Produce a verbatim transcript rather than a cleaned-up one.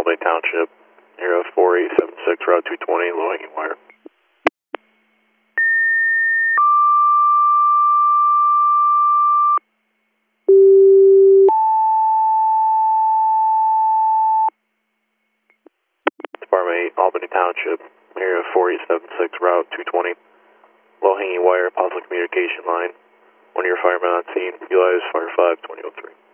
Albany Township, area four eight seven six, route two twenty, low hanging wire. Department eight, Albany Township, area four eight seven six, route two twenty, low hanging wire, possible communication line. One of your firemen on scene, utilize fire five twenty oh three.